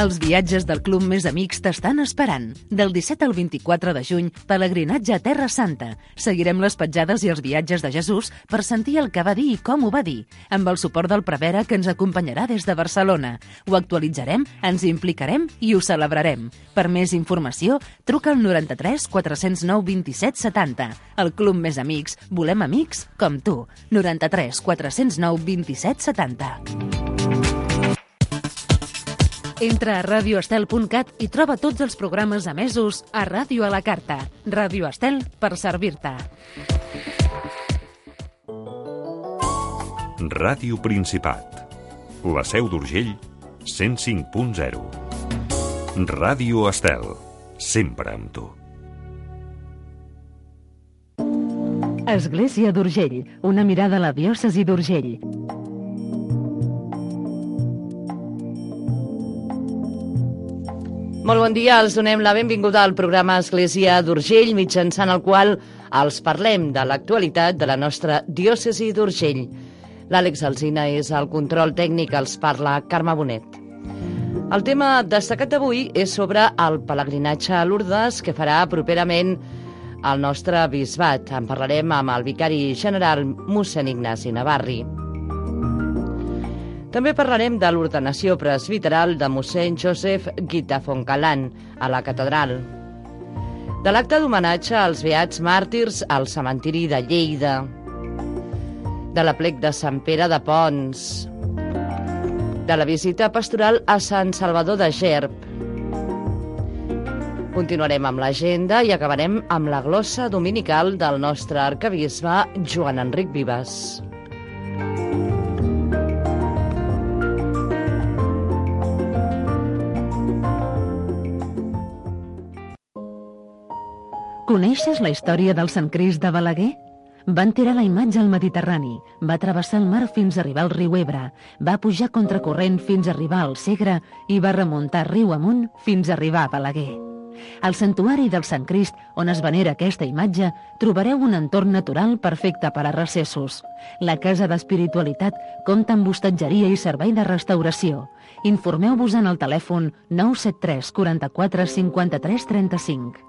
Els viatges del Club Més Amics t'estan esperant. Del 17 al 24 de juny, pelegrinatge a Terra Santa. Seguirem les petjades i els viatges de Jesús per sentir el que va dir i com ho va dir, amb el suport del prevere que ens acompanyarà des de Barcelona. Ho actualitzarem, ens implicarem i ho celebrarem. Per més informació, truca al 93 409 27 70. El Club Més Amics, volem amics com tu. 93 409 27 70. Entra a radioestel.cat i troba tots els programes emesos a Ràdio a la Carta. Ràdio Estel, per servir-te. Ràdio Principat. La Seu d'Urgell, 105.0. Ràdio Estel, sempre amb tu. Església d'Urgell, una mirada a la diòcesi d'Urgell. Molt bon dia, els donem la benvinguda al programa Església d'Urgell, mitjançant el qual els parlem de l'actualitat de la nostra diòcesi d'Urgell. L'Àlex Alsina és el control tècnic, els parla Carme Bonet. El tema destacat d'avui és sobre el pelegrinatge a Lourdes que farà properament el nostre bisbat. En parlarem amb el vicari general mossèn Ignasi Navarri. També parlarem de l'ordenació presbiteral de mossèn Josep Guita Fontcalan a la catedral, de l'acte d'homenatge als beats màrtirs al cementiri de Lleida, de l'aplec de Sant Pere de Pons, de la visita pastoral a Sant Salvador de Gerb. Continuarem amb l'agenda i acabarem amb la glossa dominical del nostre arquebisbe Joan Enric Vives. Coneixes la història del Sant Crist de Balaguer? Van tirar la imatge al Mediterrani, va travessar el mar fins a arribar al riu Ebre, va pujar contracorrent fins a arribar al Segre i va remuntar riu amunt fins a arribar a Balaguer. Al santuari del Sant Crist, on es venera aquesta imatge, trobareu un entorn natural perfecte per a recessos. La Casa d'Espiritualitat compta amb hostatgeria i servei de restauració. Informeu-vos en el telèfon 973 44 53 35.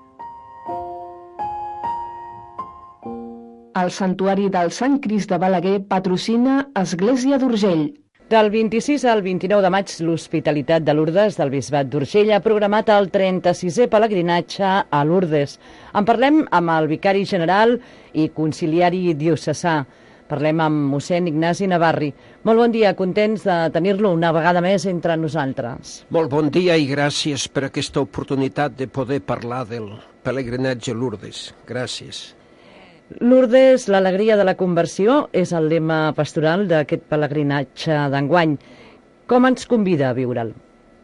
El Santuari del Sant Crist de Balaguer patrocina Església d'Urgell. Del 26 al 29 de maig, l'Hospitalitat de Lourdes del Bisbat d'Urgell ha programat el 36è pelegrinatge a Lourdes. En parlem amb el vicari general i conciliari diocesà. Parlem amb mossèn Ignasi Navarri. Molt bon dia, contents de tenir-lo una vegada més entre nosaltres. Molt bon dia i gràcies per aquesta oportunitat de poder parlar del pelegrinatge a Lourdes. Gràcies. Lourdes, l'alegria de la conversió, és el lema pastoral d'aquest pelegrinatge d'enguany. Com ens convida a viure'l?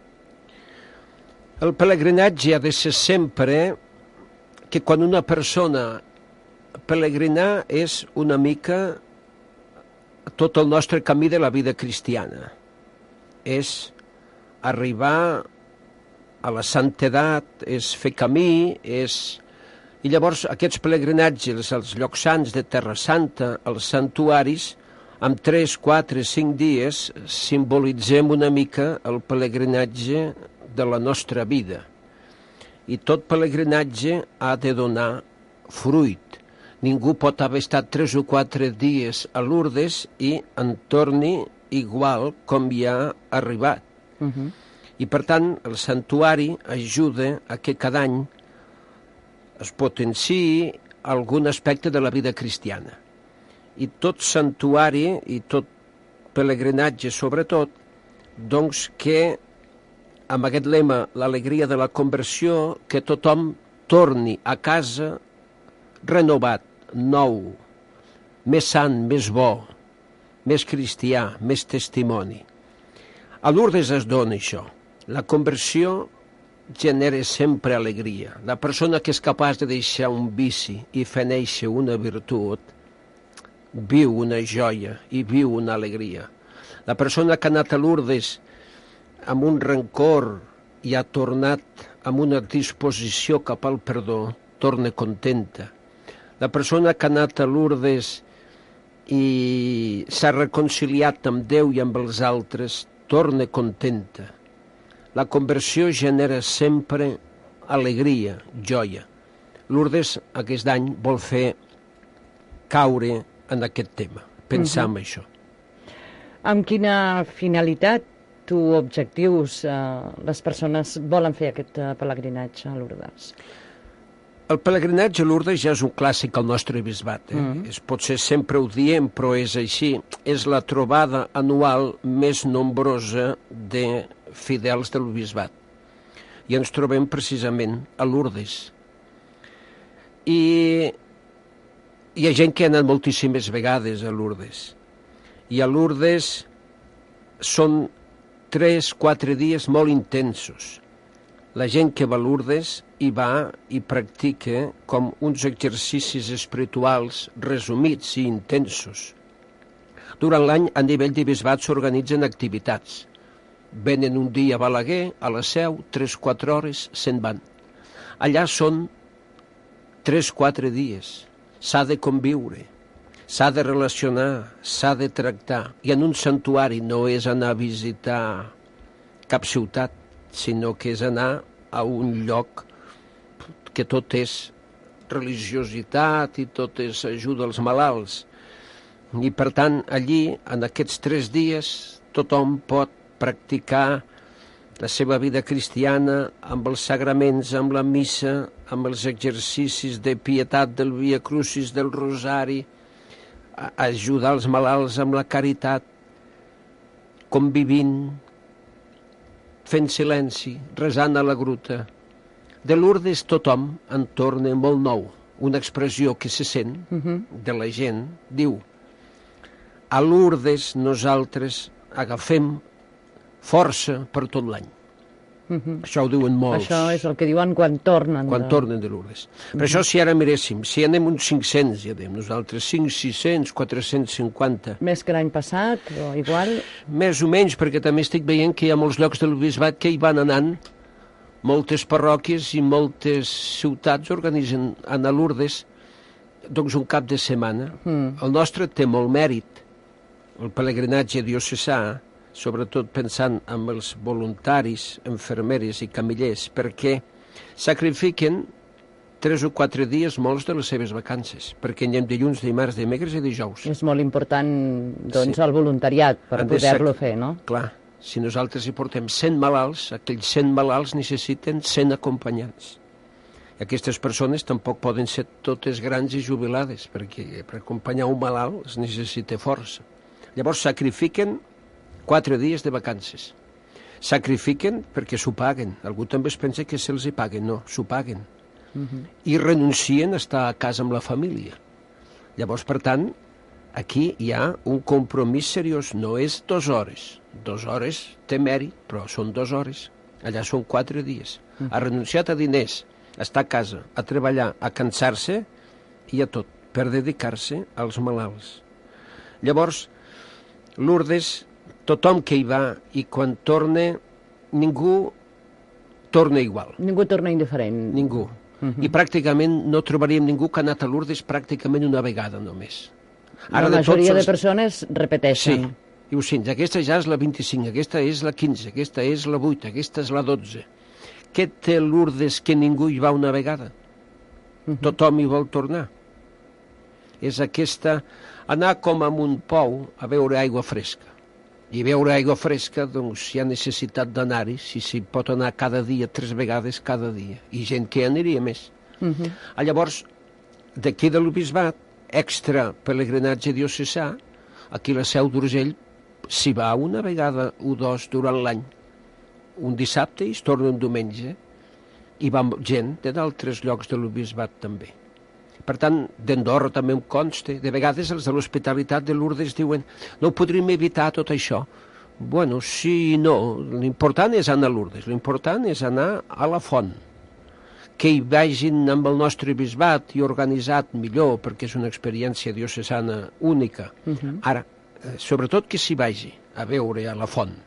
El pelegrinatge ha de ser sempre que quan una persona pelegrinar és una mica tot el nostre camí de la vida cristiana. És arribar a la santedat, és fer camí, I llavors aquests pelegrinatges als llocs sants de Terra Santa, als santuaris, amb 3, 4, 5 dies simbolitzem una mica el pelegrinatge de la nostra vida. I tot pelegrinatge ha de donar fruit. Ningú pot haver estat 3 o 4 dies a Lourdes i en torni igual com hi ha arribat. I per tant el santuari ajuda a que cada any es potenciï algun aspecte de la vida cristiana. I tot santuari i tot pelegrinatge, sobretot, doncs que amb aquest lema, l'alegria de la conversió, que tothom torni a casa renovat, nou, més sant, més bo, més cristià, més testimoni. A Lourdes es dona això. La conversió genera sempre alegria. La persona que és capaç de deixar un vici i fer néixer una virtut viu una joia i viu una alegria. La persona que ha anat a Lourdes amb un rancor i ha tornat amb una disposició cap al perdó, torna contenta. La persona que ha anat a Lourdes i s'ha reconciliat amb Déu i amb els altres, torna contenta. La conversió genera sempre alegria, joia. Lourdes aquest any vol fer caure en aquest tema, pensar en això. Amb quina finalitat o objectius les persones volen fer aquest pelegrinatge a Lourdes? El pelegrinatge a Lourdes ja és un clàssic al nostre bisbat. Potser sempre ho diem, però és així. És la trobada anual més nombrosa de fidels del bisbat. I ens trobem precisament a Lourdes. I hi ha gent que ha anat moltíssimes vegades a Lourdes. I a Lourdes són 3-4 dies molt intensos. La gent que va a Lourdes hi va i practica com uns exercicis espirituals resumits i intensos. Durant l'any, a nivell de bisbat, s'organitzen activitats. Venen un dia a Balaguer, a la Seu, 3-4 hores, se'n van. Allà són 3-4 dies. S'ha de conviure, s'ha de relacionar, s'ha de tractar. I en un santuari no és anar a visitar cap ciutat, sinó que és anar a un lloc que tot és religiositat i tot és ajuda als malalts. I per tant, allí, en aquests 3 dies, tothom pot practicar la seva vida cristiana amb els sagraments, amb la missa, amb els exercicis de pietat del Via Crucis, del Rosari, ajudar els malalts amb la caritat, convivint, fent silenci, resant a la gruta. De Lourdes tothom en torna molt nou. Una expressió que se sent de la gent diu: a Lourdes nosaltres agafem força per tot l'any. Això ho diuen molts. Això és el que diuen quan tornen. Quan tornen de Lourdes. Per això, si ara miréssim, si anem uns 500, ja dèiem nosaltres, 500, 600, 450... Més que l'any passat, o igual? Més o menys, perquè també estic veient que hi ha molts llocs del bisbat que hi van anant, moltes parròquies i moltes ciutats organitzen a Lourdes doncs un cap de setmana. El nostre té molt mèrit, el pelegrinatge diocesà, sobretot pensant en els voluntaris, infermeres i camillers, perquè sacrifiquen 3 o 4 dies molts de les seves vacances, perquè anem dilluns, dimarts, dimecres i dijous. És molt important, doncs, el voluntariat per poder-lo fer, no? Clar, si nosaltres hi portem 100 malalts, aquells 100 malalts necessiten 100 acompanyants. I aquestes persones tampoc poden ser totes grans i jubilades, perquè per acompanyar un malalt es necessita força. Llavors sacrifiquen 4 dies de vacances. Sacrifiquen perquè s'ho paguen. Algú també es pensa que se'ls hi paguen. No, s'ho paguen. I renuncien a estar a casa amb la família. Llavors, per tant, aquí hi ha un compromís seriós. No és 2 hores. 2 hores té mèrit, però són 2 hores. Allà són 4 dies. Ha renunciat a diners, a estar a casa, a treballar, a cansar-se i a tot, per dedicar-se als malalts. Llavors, Lourdes, tothom que hi va i quan torna, ningú torna igual. Ningú torna indiferent. Ningú. I pràcticament no trobaríem ningú que ha anat a Lourdes pràcticament una vegada només. Ara, la majoria de persones repeteixen. Sí, i ho sents, aquesta ja és la 25, aquesta és la 15, aquesta és la 8, aquesta és la 12. Què té Lourdes que ningú hi va una vegada? Tothom hi vol tornar. És aquesta, anar com amb un pou a veure aigua fresca. I veure aigua fresca, doncs, hi ha necessitat d'anar-hi, si s'hi pot anar cada dia, 3 vegades cada dia. I gent que aniria més. Llavors, d'aquí de l'Obisbat, extra pelegrinatge diocesà, aquí a la Seu d'Urgell s'hi va una vegada o 2 durant l'any. Un dissabte i es torna un diumenge. Hi va gent d'altres llocs de l'Obisbat també. Per tant, d'Andorra també em consta. De vegades els de l'Hospitalitat de Lourdes diuen no ho podríem evitar tot això. Bueno, sí i no. L'important és anar a Lourdes. L'important és anar a la font. Que hi vagin amb el nostre bisbat i organitzat millor, perquè és una experiència diocesana única. Ara, sobretot que s'hi vagi a veure a la font.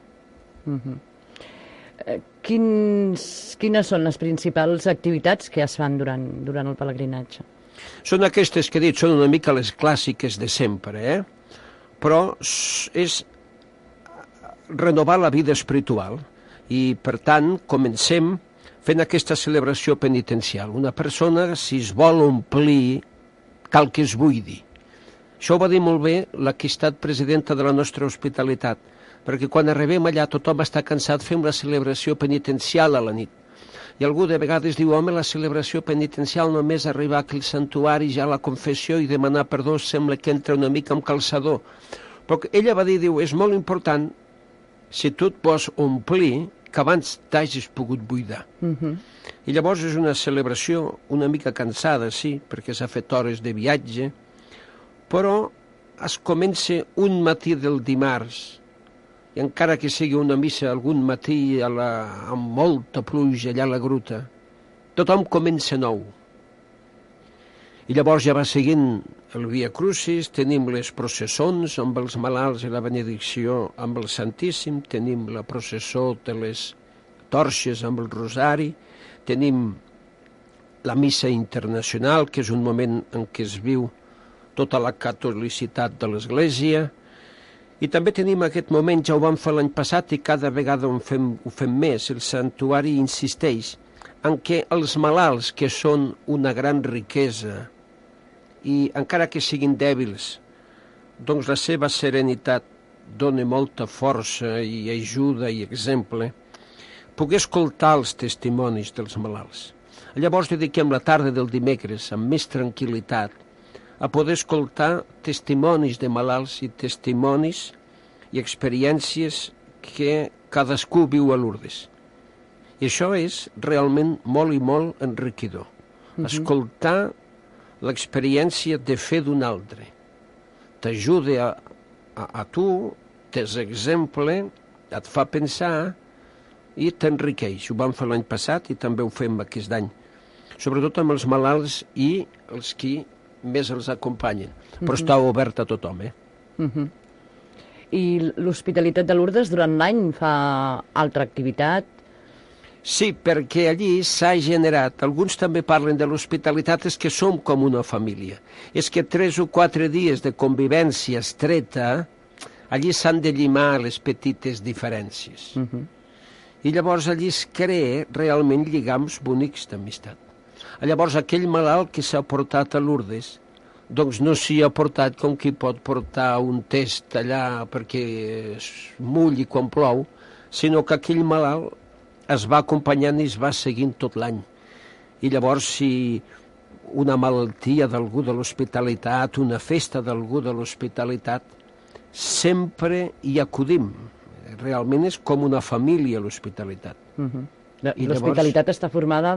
Quines són les principals activitats que es fan durant el pelegrinatge? Són aquestes que he dit, són una mica les clàssiques de sempre, però és renovar la vida espiritual. I, per tant, comencem fent aquesta celebració penitencial. Una persona, si es vol omplir, cal que es buidi. Això ho va dir molt bé la que ha estat presidenta de la nostra hospitalitat, perquè quan arribem allà tothom està cansat, fem la celebració penitencial a la nit. I algú de vegades diu, home, la celebració penitencial només arribar aquí al santuari, ja la confessió i demanar perdó sembla que entra una mica amb calçador. Però ella va dir, diu, és molt important, si tu et pots omplir, que abans t'hagis pogut buidar. I llavors és una celebració una mica cansada, sí, perquè s'ha fet hores de viatge, però es comença un matí del dimarts, i encara que sigui una missa algun matí amb molta pluja allà a la gruta, tothom comença nou. I llavors ja va seguint el Via Crucis, tenim les processons amb els malalts i la benedicció amb el Santíssim, tenim la processó de les torxes amb el rosari, tenim la missa internacional, que és un moment en què es viu tota la catolicitat de l'Església, i també tenim aquest moment, ja ho vam fer l'any passat i cada vegada ho fem més, el santuari insisteix en què els malalts, que són una gran riquesa, i encara que siguin dèbils, doncs la seva serenitat dona molta força i ajuda i exemple, poder escoltar els testimonis dels malalts. Llavors dediquem la tarda del dimecres amb més tranquil·litat a poder escoltar testimonis de malalts i testimonis i experiències que cadascú viu a Lourdes. I això és realment molt i molt enriquidor. Escoltar l'experiència de fe d'un altre. T'ajuda a tu, t'és exemple, et fa pensar i t'enriqueix. Ho vam fer l'any passat i també ho fem aquest any. Sobretot amb els malalts i els qui més els acompanyen. Però està obert a tothom, I l'Hospitalitat de Lourdes durant l'any fa altra activitat? Sí, perquè allí s'ha generat, alguns també parlen de l'hospitalitat, és que som com una família. És que 3 o 4 dies de convivència estreta, allí s'han de llimar les petites diferències. I llavors allí es crea realment lligams bonics d'amistat. Llavors aquell malalt que s'ha portat a Lourdes, doncs no s'hi ha portat com qui pot portar un test allà perquè es mulli quan plou, sinó que aquell malalt es va acompanyant i es va seguint tot l'any. I llavors si una malaltia d'algú de l'hospitalitat, una festa d'algú de l'hospitalitat, sempre hi acudim. Realment és com una família l'hospitalitat. L'hospitalitat està formada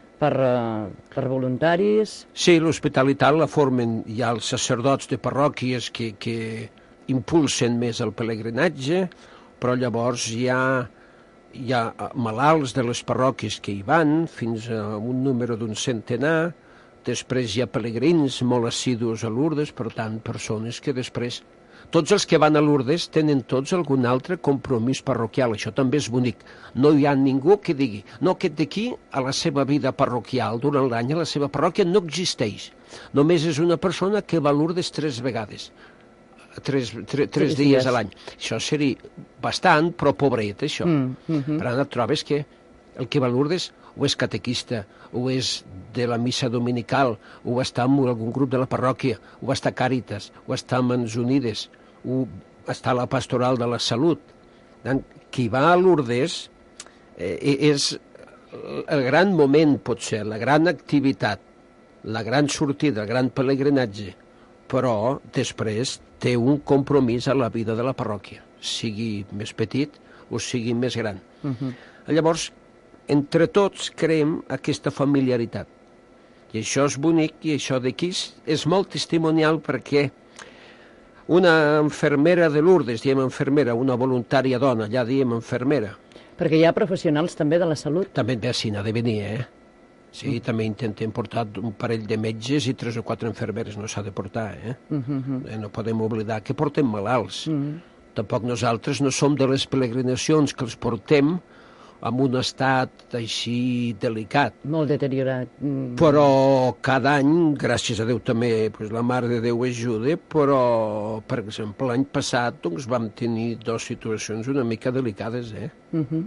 per voluntaris? Sí, l'hospitalitat la formen ja els sacerdots de parròquies que impulsen més el pelegrinatge, però llavors hi ha malalts de les parròquies que hi van, fins a un número d'un centenar, després hi ha pelegrins molt assidus a Lourdes, per tant, persones que després... Tots els que van a Lourdes tenen tots algun altre compromís parroquial, això també és bonic. No hi ha ningú que digui, no, aquest d'aquí a la seva vida parroquial durant l'any, a la seva parròquia no existeix. Només és una persona que va a Lourdes 3 vegades, 3 dies a l'any. Això seria bastant, però pobret, això. Per tant, et trobes que el que va a Lourdes o és catequista, o és de la missa dominical, o està en algun grup de la parròquia, o està a Càritas, o està a Mans Unides, o està a la pastoral de la salut. Qui va a Lourdes és el gran moment, potser, la gran activitat, la gran sortida, el gran pelegrinatge, però després té un compromís a la vida de la parròquia, sigui més petit o sigui més gran. Llavors, entre tots creem aquesta familiaritat. I això és bonic, i això d'aquí és molt testimonial perquè una infermera de Lourdes, diem infermera, una voluntària dona, ja diem infermera. Perquè hi ha professionals també de la salut. També sí, n'ha de venir, Sí, també intentem portar un parell de metges i 3 o 4 infermeres, no s'ha de portar, No podem oblidar que portem malalts. Tampoc nosaltres no som de les peregrinacions que els portem en un estat així delicat. Molt deteriorat. Però cada any, gràcies a Déu també, la Mare de Déu ajuda, però, per exemple, l'any passat vam tenir 2 situacions una mica delicades,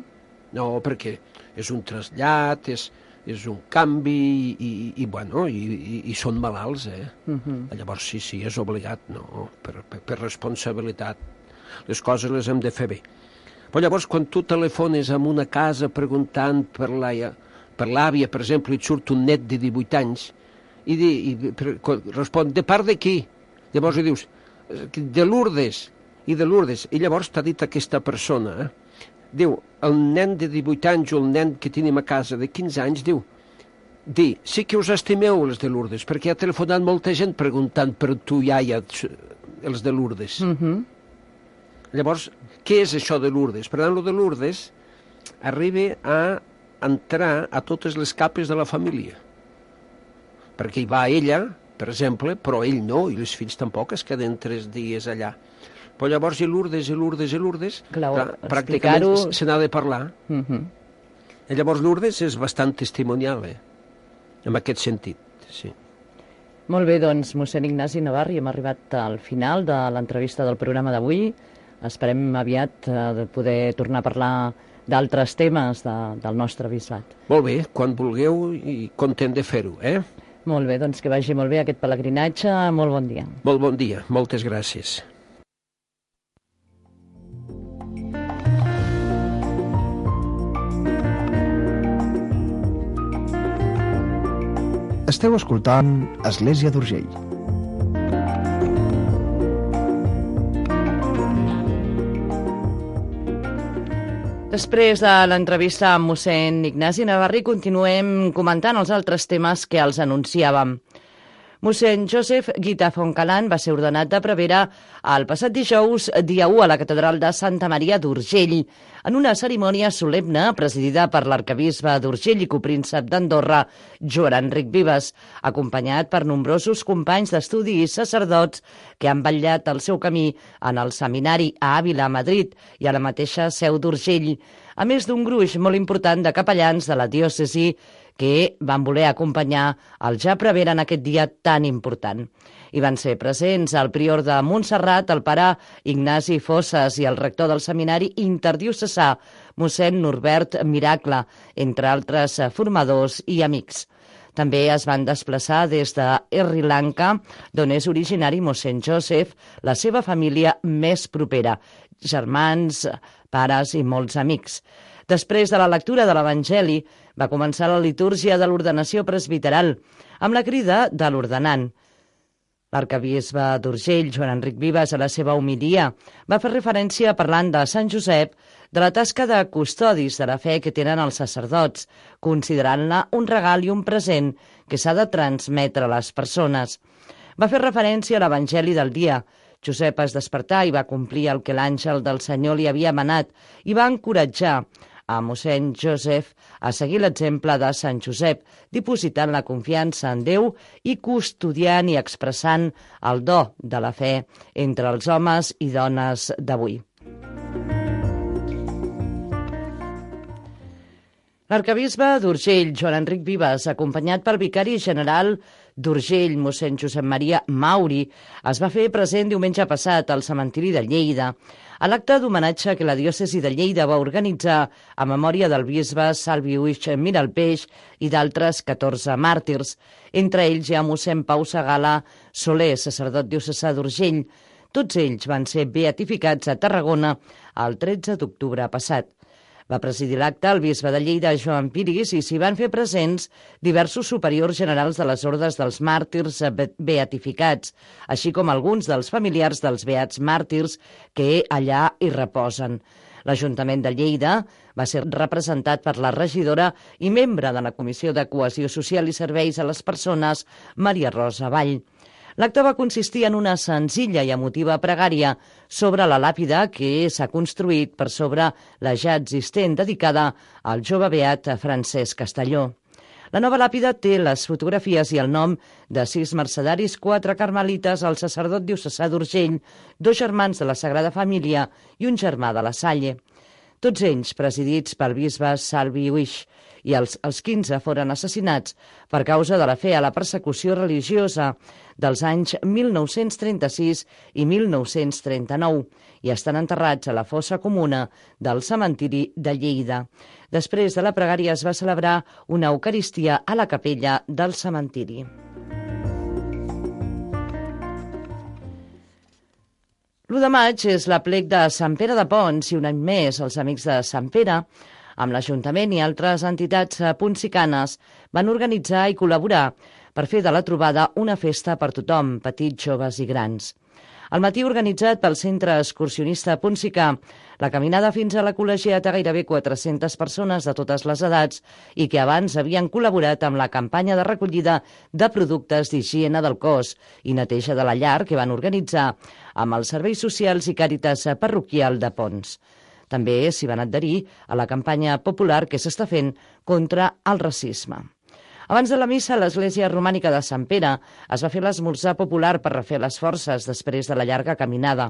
No, perquè és un trasllat, és un canvi i són malalts, Llavors sí, és obligat, no, per responsabilitat. Les coses les hem de fer bé. Però llavors, quan tu telefones a una casa preguntant per l'àvia, per exemple, i et surt un net de 18 anys, i respon, de part de qui? Llavors li dius, de Lourdes, i llavors t'ha dit aquesta persona, diu, el nen de 18 anys o el nen que tenim a casa de 15 anys, diu, sí que us estimeu els de Lourdes, perquè ha telefonat molta gent preguntant per tu, iaia, els de Lourdes. Llavors, què és això de Lourdes? Per tant, el de Lourdes arriba a entrar a totes les capes de la família. Perquè hi va ella, per exemple, però ell no, i els fills tampoc es queden 3 dies allà. Però llavors i Lourdes, pràcticament se n'ha de parlar. I llavors Lourdes és bastant testimonial, en aquest sentit, sí. Molt bé, doncs, mossèn Ignasi Navarri, hem arribat al final de l'entrevista del programa d'avui. Esperem aviat de poder tornar a parlar d'altres temes del nostre bisbat. Molt bé, quan vulgueu i content de fer-ho, Molt bé, doncs que vagi molt bé aquest pelegrinatge. Molt bon dia. Molt bon dia, moltes gràcies. Esteu escoltant Església d'Urgell. Després de l'entrevista amb mossèn Ignasi Navarri, continuem comentant els altres temes que els anunciàvem. Mossèn Josep Guita Fontcalan va ser ordenat de prevere el passat dijous, dia 1, a la catedral de Santa Maria d'Urgell, en una cerimònia solemne presidida per l'arquebisbe d'Urgell i copríncep d'Andorra, Joan Enric Vives, acompanyat per nombrosos companys d'estudi i sacerdots que han vetllat el seu camí en el seminari a Àvila, a Madrid, i a la mateixa seu d'Urgell, a més d'un gruix molt important de capellans de la diòcesi que van voler acompanyar el ja prevere en aquest dia tan important. Hi van ser presents el prior de Montserrat, el pare Ignasi Fossas, i el rector del seminari interdiocesà, mossèn Norbert Miracle, entre altres formadors i amics. També es van desplaçar des de Sri Lanka, d'on és originari mossèn Joseph, la seva família més propera, germans, pares i molts amics. Després de la lectura de l'Evangeli, va començar la litúrgia de l'ordenació presbiteral, amb la crida de l'ordenant. L'arquebisbe d'Urgell, Joan Enric Vives, a la seva homilia, va fer referència parlant de Sant Josep, de la tasca de custodis de la fe que tenen els sacerdots, considerant-la un regal i un present que s'ha de transmetre a les persones. Va fer referència a l'Evangeli del dia. Josep es despertà i va complir el que l'àngel del Senyor li havia manat i va encoratjar a mossèn Joseph a seguir l'exemple de Sant Josep, dipositant la confiança en Déu i custodiant i expressant el do de la fe entre els homes i dones d'avui. L'arquebisbe d'Urgell, Joan Enric Vives, acompanyat pel vicari general d'Urgell, mossèn Josep Maria Mauri, es va fer present diumenge passat al cementiri de Lleida, a l'acte d'homenatge que la diòcesi de Lleida va organitzar a memòria del bisbe Salvi Uix Miralpeix i d'altres 14 màrtirs. Entre ells hi ha mossèn Pau Segala Soler, sacerdot diocesà d'Urgell. Tots ells van ser beatificats a Tarragona el 13 d'octubre passat. Va presidir l'acte el bisbe de Lleida, Joan Piris, i s'hi van fer presents diversos superiors generals de les ordes dels màrtirs beatificats, així com alguns dels familiars dels beats màrtirs que allà hi reposen. L'Ajuntament de Lleida va ser representat per la regidora i membre de la Comissió de Cohesió Social i Serveis a les Persones, Maria Rosa Vall. L'acte va consistir en una senzilla i emotiva pregària sobre la làpida que s'ha construït per sobre la ja existent dedicada al jove beat Francesc Castelló. La nova làpida té les fotografies i el nom de 6 mercedaris, 4 carmelites, el sacerdot diocesà d'Urgell, 2 germans de la Sagrada Família i un germà de la Salle. Tots ells presidits pel bisbe Salvi Uix, i els 15 foren assassinats per causa de la fe a la persecució religiosa dels anys 1936 i 1939 i estan enterrats a la fossa comuna del cementiri de Lleida. Després de la pregària es va celebrar una eucaristia a la capella del cementiri. L'1 de maig és l'aplec de Sant Pere de Pons i un any més els Amics de Sant Pere, amb l'Ajuntament i altres entitats ponsicanes, van organitzar i col·laborar per fer de la trobada una festa per tothom, petits, joves i grans. Al matí, organitzat pel Centre Excursionista Ponsicà, la caminada fins a la col·legiata gairebé 400 persones de totes les edats i que abans havien col·laborat amb la campanya de recollida de productes d'higiene del cos i neteja de la llar que van organitzar amb els serveis socials i càritas parroquial de Pons. També s'hi van adherir a la campanya popular que s'està fent contra el racisme. Abans de la missa, a l'església romànica de Sant Pere es va fer l'esmorzar popular per refer les forces després de la llarga caminada.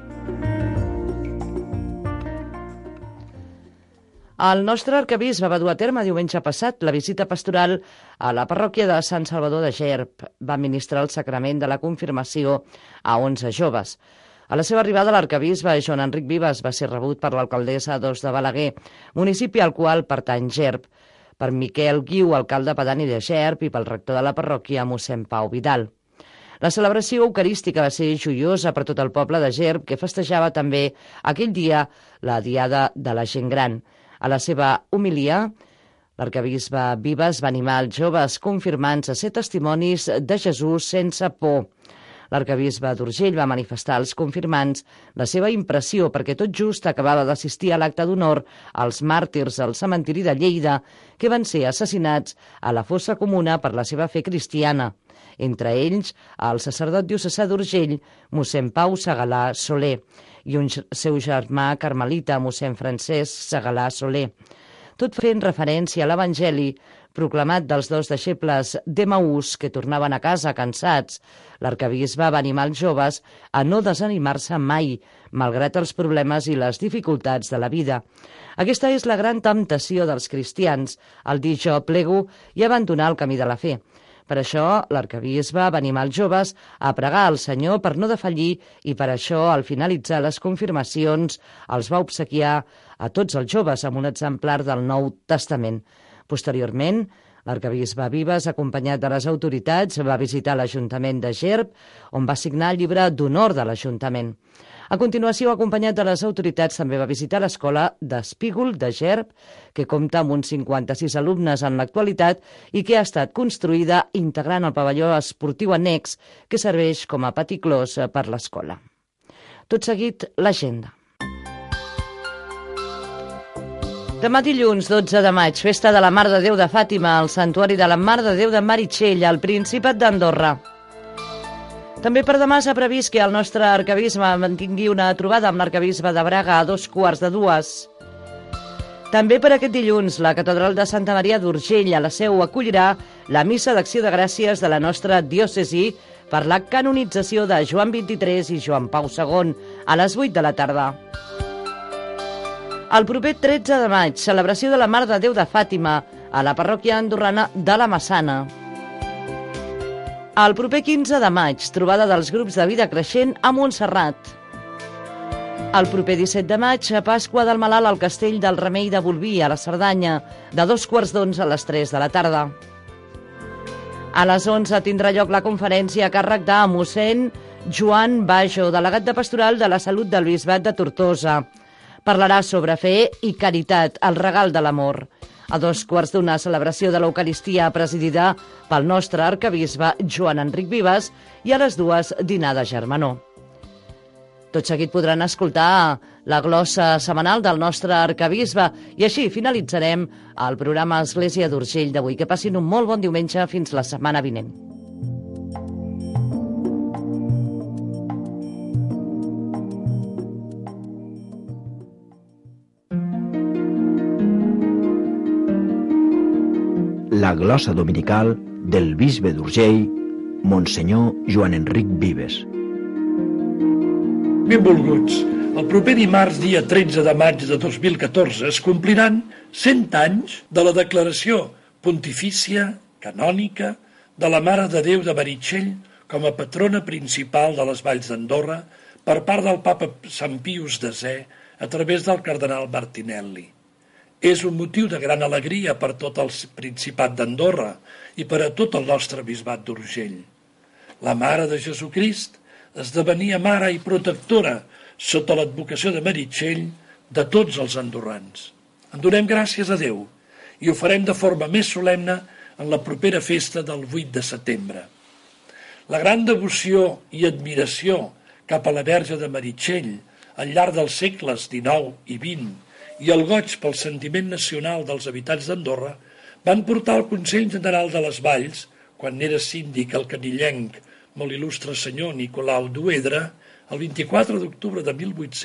El nostre arquebisbe va dur a terme diumenge passat la visita pastoral a la parròquia de Sant Salvador de Gerb. Va ministrar el sacrament de la confirmació a 11 joves. A la seva arribada, l'arquebisbe Joan Enric Vives va ser rebut per l'alcaldessa d'Os de Balaguer, municipi al qual pertany Gerb, per Miquel Guiu, alcalde pedani de Gerb, i pel rector de la parròquia, mossèn Pau Vidal. La celebració eucarística va ser joiosa per tot el poble de Gerb, que festejava també aquell dia la Diada de la Gent Gran. A la seva homilia, l'arquebisbe Vives va animar els joves confirmants a ser testimonis de Jesús sense por. L'arquebisbe d'Urgell va manifestar als confirmants la seva impressió perquè tot just acabava d'assistir a l'acte d'honor als màrtirs al cementiri de Lleida que van ser assassinats a la fossa comuna per la seva fe cristiana. Entre ells, el sacerdot diocesà d'Urgell, mossèn Pau Segalà Soler, i un seu germà carmelita, mossèn Francesc Segalà Soler. Tot fent referència a l'Evangeli proclamat dels 2 deixebles d'Emaús que tornaven a casa cansats. L'arquebisbe va animar els joves a no desanimar-se mai, malgrat els problemes i les dificultats de la vida. Aquesta és la gran temptació dels cristians, el dir jo plego i abandonar el camí de la fe. Per això, l'arquebisbe va animar els joves a pregar al Senyor per no defallir i per això, al finalitzar les confirmacions, els va obsequiar a tots els joves amb un exemplar del Nou Testament. Posteriorment, l'arquebisbe Vives, acompanyat de les autoritats, va visitar l'Ajuntament de Gerb, on va signar el llibre d'honor de l'Ajuntament. A continuació, acompanyat de les autoritats, també va visitar l'escola d'Espígol de Gerb, que compta amb uns 56 alumnes en l'actualitat i que ha estat construïda integrant el pavelló esportiu annex que serveix com a pati clos per l'escola. Tot seguit, l'agenda. Demà dilluns, 12 de maig, festa de la Mare de Déu de Fàtima, al Santuari de la Mare de Déu de Meritxell, al Principat d'Andorra. També per demà s'ha previst que el nostre arquebisbe mantingui una trobada amb l'arquebisbe de Braga a 2:15. També per aquest dilluns, la Catedral de Santa Maria d'Urgell a la Seu acollirà la missa d'acció de gràcies de la nostra diòcesi per la canonització de Joan XXIII i Joan Pau II a les 8 de la tarda. El proper 13 de maig, celebració de la Mare de Déu de Fàtima a la parròquia andorrana de la Massana. El proper 15 de maig, trobada dels grups de vida creixent a Montserrat. El proper 17 de maig, a Pasqua del Malalt al Castell del Remei de Bolvir, a la Cerdanya, de 2:15 a les 3 de la tarda. A les 11 tindrà lloc la conferència a càrrec de mossèn Joan Bajo, delegat de Pastoral de la Salut del Bisbat de Tortosa. Parlarà sobre fe i caritat, el regal de l'amor. A 2:15, celebració de l'Eucaristia presidida pel nostre arquebisbe Joan Enric Vives i a les 2, dinar de germanor. Tot seguit podran escoltar la glossa setmanal del nostre arquebisbe i així finalitzarem el programa Església d'Urgell d'avui. Que passin un molt bon diumenge fins la setmana vinent. La glossa dominical del bisbe d'Urgell, Monsenyor Joan Enric Vives. Benvolguts. El proper dimarts, dia 13 de maig de 2014, es compliran 100 anys de la declaració pontifícia, canònica, de la Mare de Déu de Meritxell com a patrona principal de les Valls d'Andorra per part del papa Sant Pius X a través del cardenal Martinelli. És un motiu de gran alegria per tot el Principat d'Andorra i per a tot el nostre bisbat d'Urgell. La Mare de Jesucrist esdevenia mare i protectora sota l'advocació de Meritxell de tots els andorrans. En donem gràcies a Déu i ho farem de forma més solemne en la propera festa del 8 de setembre. La gran devoció i admiració cap a la Verge de Meritxell al llarg dels segles XIX i XX i el goig pel sentiment nacional dels habitants d'Andorra van portar al Consell General de les Valls, quan n'era síndic el canillenc molt il·lustre senyor Nicolau d'Uedra, el 24 d'octubre de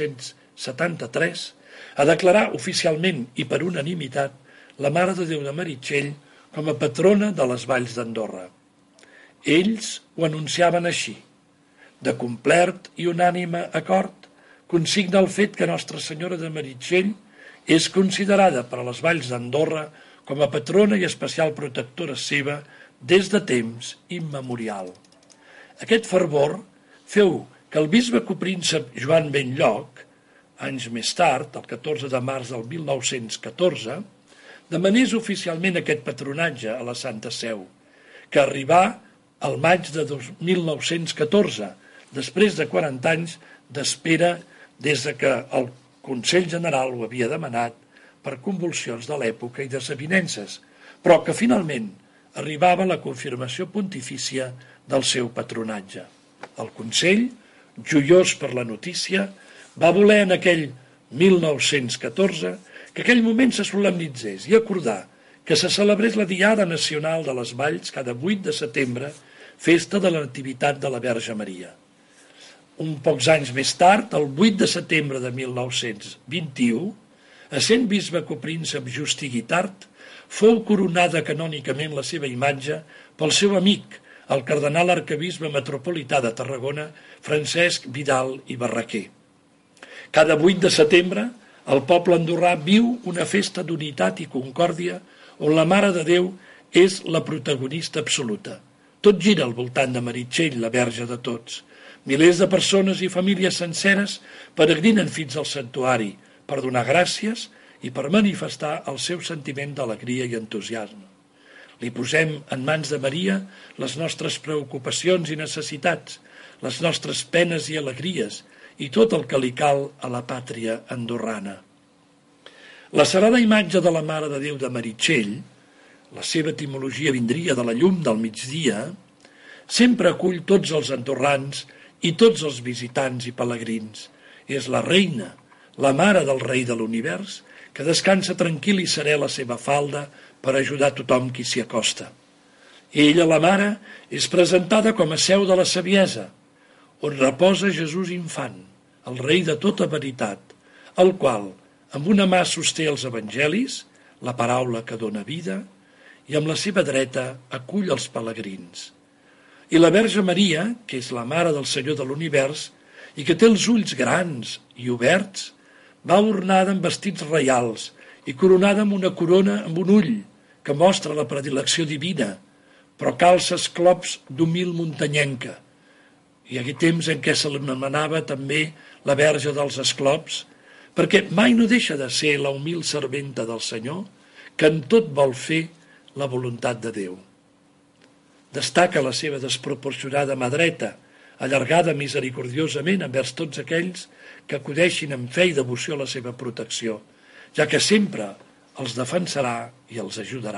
1873, a declarar oficialment i per unanimitat la Mare de Déu de Meritxell com a patrona de les Valls d'Andorra. Ells ho anunciaven així. De complert i unànime acord, consigna el fet que Nostra Senyora de Meritxell és considerada per a les Valls d'Andorra com a patrona i especial protectora seva des de temps immemorial. Aquest fervor feu que el bisbe copríncep Joan Benlloc, anys més tard, el 14 de març del 1914, demanés oficialment aquest patronatge a la Santa Seu, que arribà al maig de 1914, després de 40 anys d'espera des que el Consell General ho havia demanat per convulsions de l'època i desavinences, però que finalment arribava la confirmació pontifícia del seu patronatge. El Consell, joiós per la notícia, va voler en aquell 1914 que aquell moment se solemnitzés i acordar que se celebrés la Diada Nacional de les Valls cada 8 de setembre, festa de la Nativitat de la Verge Maria. Un pocs anys més tard, el 8 de setembre de 1921, essent bisbe copríncep Justí Guitart, fou coronada canònicament la seva imatge pel seu amic, el cardenal arquebisbe metropolità de Tarragona, Francesc Vidal i Barraquer. Cada 8 de setembre, el poble andorrà viu una festa d'unitat i concòrdia on la Mare de Déu és la protagonista absoluta. Tot gira al voltant de Meritxell, la Verge de tots. Milers de persones i famílies senceres peregrinen fins al santuari per donar gràcies i per manifestar el seu sentiment d'alegria i entusiasme. Li posem en mans de Maria les nostres preocupacions i necessitats, les nostres penes i alegries i tot el que li cal a la pàtria andorrana. La sagrada imatge de la Mare de Déu de Meritxell, la seva etimologia vindria de la llum del migdia, sempre acull tots els andorrans i tots els visitants i pelegrins. És la reina, la mare del rei de l'univers, que descansa tranquil i serè la seva falda per ajudar tothom qui s'hi acosta. Ella, la mare, és presentada com a seu de la saviesa, on reposa Jesús infant, el rei de tota veritat, el qual, amb una mà sosté els evangelis, la paraula que dóna vida, i amb la seva dreta acull els pelegrins. I la Verge Maria, que és la mare del Senyor de l'univers i que té els ulls grans i oberts, va ornada amb vestits reials i coronada amb una corona amb un ull que mostra la predilecció divina, però calça esclops d'humil muntanyenca. Hi hagué temps en què se l'anomenava també la Verge dels Esclops, perquè mai no deixa de ser la humil serventa del Senyor, que en tot vol fer la voluntat de Déu. Destaca la seva desproporcionada mà dreta, allargada misericordiosament envers tots aquells que acudeixin amb fe i devoció a la seva protecció, ja que sempre els defensarà i els ajudarà.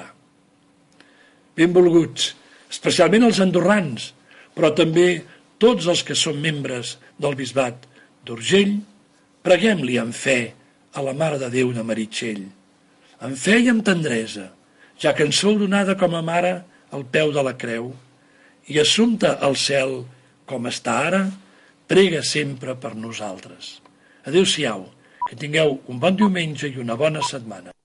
Benvolguts, especialment els andorrans, però també tots els que són membres del bisbat d'Urgell, preguem-li amb fe a la Mare de Déu de Meritxell, amb fe i amb tendresa, ja que ens sou donada com a mare al peu de la creu, i assumpta al cel com està ara, prega sempre per nosaltres. Adéu-siau, que tingueu un bon diumenge i una bona setmana.